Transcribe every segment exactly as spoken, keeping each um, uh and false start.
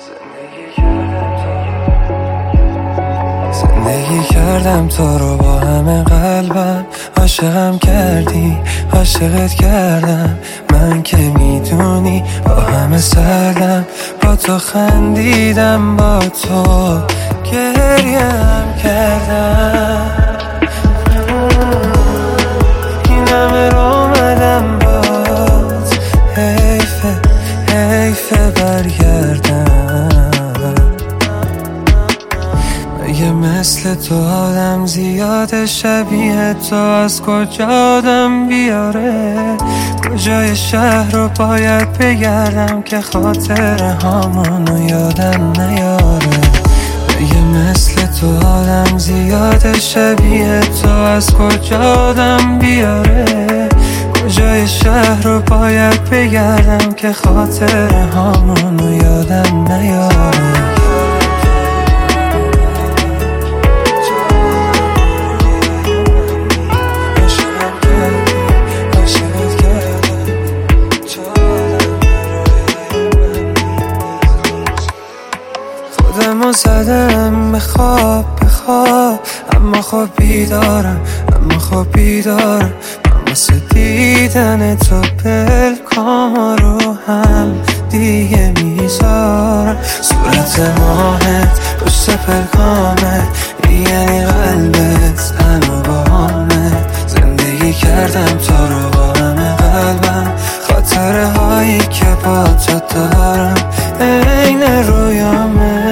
زندگی کردم تو رو با همه قلبم، عاشقم کردی عاشقت کردم، من که میدونی با همه سردم، با تو خندیدم با تو گریم کردم، این همه رو اومدم باز، حیفه حیفه برگردم. مگه مثل تو آدم زیاده شبیه تو از کجا آدم بیاره؟ کجای شهر رو باید بگردم که خاطر هامونو یادم نیاره؟ مگه مثل تو آدم زیاده شبیه تو از کجا آدم بیاره؟ کجای شهر رو باید بگردم که خاطر هامونو یادم نیاره؟ خودمو زدم به خواب به خواب، اما خب بیدارم اما خب بیدارم، من واسه دیدن تو پلکام رو هم دیگه میذارم. صورت ماهت پشت پلکامت یعنی قلبت هنو با همه، زندگی کردم تو رو با همه قلبم، خاطره هایی که با تو دارم این رویامه.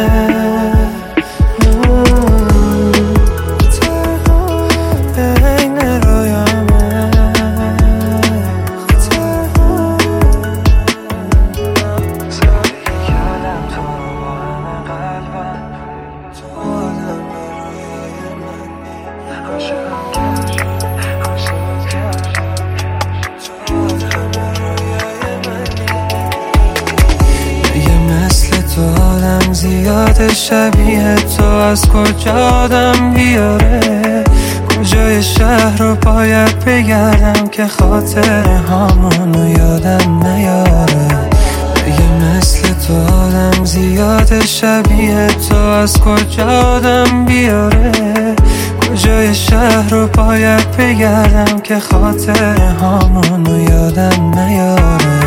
زیاده شبیه تو از کجا آدم بیاره؟ کجای شهر رو باید بگردم که خاطر هامونو یادم نیاره؟ مگه مثل تو آدم زیاده شبیه تو از کجا آدم بیاره؟ کجای شهر رو باید بگردم که خاطر هامونو یادم نیاره؟